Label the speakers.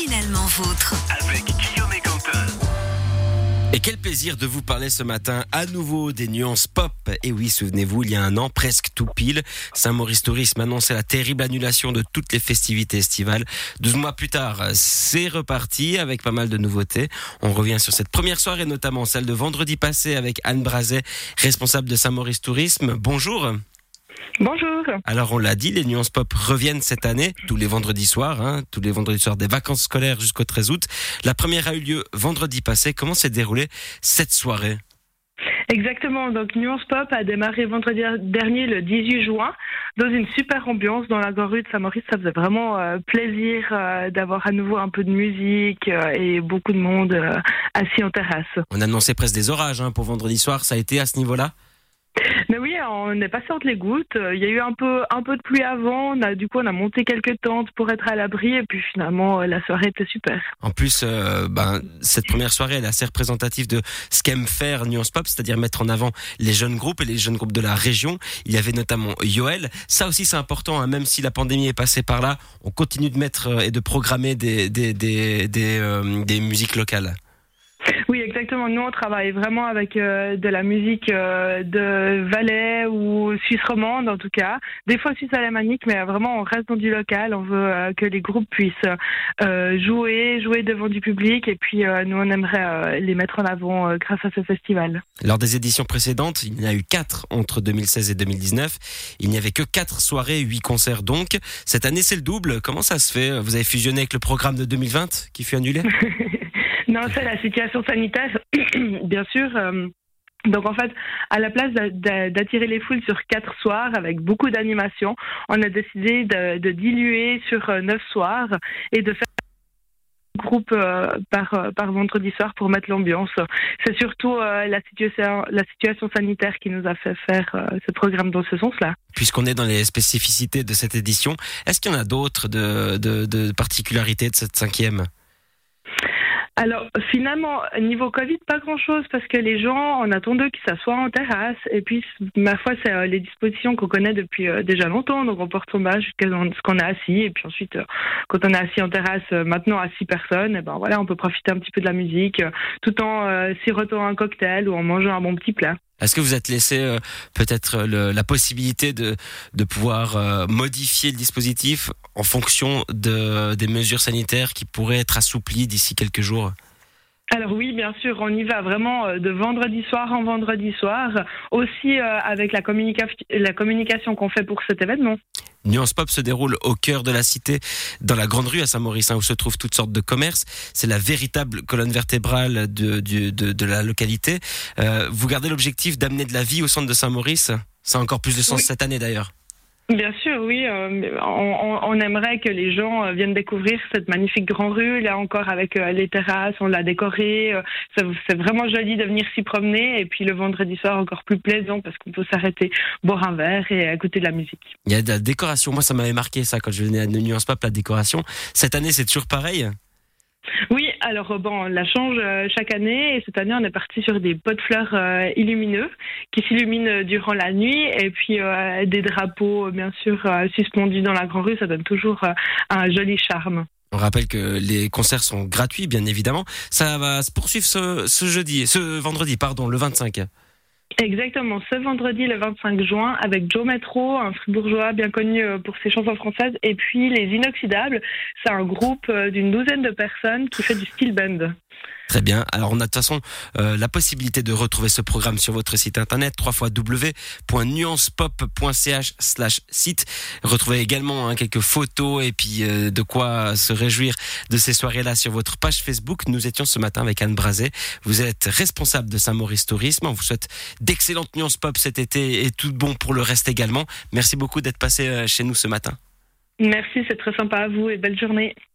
Speaker 1: Originellement vôtre.
Speaker 2: Avec Guillaume et Quentin.
Speaker 3: Et quel plaisir de vous parler ce matin à nouveau des nuances pop. Et oui, souvenez-vous, il y a un an, presque tout pile, Saint-Maurice Tourisme annonçait la terrible annulation de toutes les festivités estivales. 12 mois plus tard, c'est reparti avec pas mal de nouveautés. On revient sur cette première soirée, notamment celle de vendredi passé avec Anne Brazet, responsable de Saint-Maurice Tourisme. Bonjour.
Speaker 4: Bonjour.
Speaker 3: Alors on l'a dit, les nuances pop reviennent cette année, tous les vendredis soirs, tous les vendredis soirs des vacances scolaires jusqu'au 13 août. La première a eu lieu vendredi passé. Comment s'est déroulée cette soirée ?
Speaker 4: Exactement, donc Nuance Pop a démarré vendredi dernier le 18 juin dans une super ambiance dans la grande rue de Saint-Maurice. Ça faisait vraiment plaisir d'avoir à nouveau un peu de musique et beaucoup de monde assis en terrasse.
Speaker 3: On annonçait presque des orages pour vendredi soir, ça a été à ce niveau-là ?
Speaker 4: Mais oui, on est passé entre les gouttes. Il y a eu un peu de pluie avant. On a monté quelques tentes pour être à l'abri. Et puis finalement, la soirée était super.
Speaker 3: En plus, cette première soirée, elle est assez représentative de ce qu'aime faire Nuance Pop, c'est-à-dire mettre en avant les jeunes groupes et les jeunes groupes de la région. Il y avait notamment Yoel. Ça aussi, c'est important, même si la pandémie est passée par là. On continue de mettre et de programmer des musiques locales.
Speaker 4: Oui, exactement. Nous, on travaille vraiment avec de la musique de Valais ou Suisse romande, en tout cas. Des fois Suisse alémanique, mais vraiment, on reste dans du local. On veut que les groupes puissent jouer devant du public. Et puis, nous, on aimerait les mettre en avant grâce à ce festival.
Speaker 3: Lors des éditions précédentes, il y en a eu 4 entre 2016 et 2019. Il n'y avait que 4 soirées, 8 concerts donc. Cette année, c'est le double. Comment ça se fait ? Vous avez fusionné avec le programme de 2020 qui fut annulé ?
Speaker 4: Non, c'est la situation sanitaire, bien sûr. Donc en fait, à la place d'attirer les foules sur 4 soirs avec beaucoup d'animations, on a décidé de diluer sur 9 soirs et de faire un groupe par vendredi soir pour mettre l'ambiance. C'est surtout la situation sanitaire qui nous a fait faire ce programme dans ce sens-là.
Speaker 3: Puisqu'on est dans les spécificités de cette édition, est-ce qu'il y en a d'autres de particularités de cette 5e ?
Speaker 4: Alors finalement, niveau Covid, pas grand-chose parce que les gens, on attend d'eux qu'ils s'assoient en terrasse et puis ma foi, c'est les dispositions qu'on connaît depuis déjà longtemps, donc on porte son masque jusqu'à ce qu'on est assis et puis ensuite, quand on est assis en terrasse, maintenant à 6 personnes, et ben voilà, on peut profiter un petit peu de la musique tout en sirotant un cocktail ou en mangeant un bon petit plat.
Speaker 3: Est-ce que vous êtes laissé peut-être la possibilité de pouvoir modifier le dispositif en fonction des mesures sanitaires qui pourraient être assouplies d'ici quelques jours ?
Speaker 4: Alors oui, bien sûr, on y va vraiment de vendredi soir en vendredi soir, aussi avec la communication qu'on fait pour cet événement.
Speaker 3: Nuance Pop se déroule au cœur de la cité, dans la grande rue à Saint-Maurice, où se trouvent toutes sortes de commerces. C'est la véritable colonne vertébrale de la localité. Vous gardez l'objectif d'amener de la vie au centre de Saint-Maurice ? Ça a encore plus de sens cette année d'ailleurs.
Speaker 4: Bien sûr, oui. On aimerait que les gens viennent découvrir cette magnifique grande rue. Là encore, avec les terrasses, on l'a décorée. C'est vraiment joli de venir s'y promener. Et puis le vendredi soir, encore plus plaisant parce qu'on peut s'arrêter, boire un verre et écouter de la musique.
Speaker 3: Il y a de la décoration. Moi, ça m'avait marqué ça quand je venais à Nuance Pop, la décoration. Cette année, c'est toujours pareil ?
Speaker 4: Oui, alors on la change chaque année et cette année on est parti sur des pots de fleurs illumineux qui s'illuminent durant la nuit et puis des drapeaux bien sûr suspendus dans la grande rue, ça donne toujours un joli charme.
Speaker 3: On rappelle que les concerts sont gratuits bien évidemment. Ça va se poursuivre ce vendredi, le 25.
Speaker 4: Exactement, ce vendredi le 25 juin avec Joe Metro, un fribourgeois bien connu pour ses chansons françaises, et puis les Inoxydables, c'est un groupe d'une 12aine de personnes qui fait du steel band.
Speaker 3: Très bien. Alors on a de toute façon la possibilité de retrouver ce programme sur votre site internet www.nuancepop.ch/site. Retrouvez également quelques photos et puis de quoi se réjouir de ces soirées-là sur votre page Facebook. Nous étions ce matin avec Anne Brazet. Vous êtes responsable de Saint-Maurice Tourisme. On vous souhaite d'excellentes nuances pop cet été et tout bon pour le reste également. Merci beaucoup d'être passé chez nous ce matin.
Speaker 4: Merci, c'est très sympa à vous et belle journée.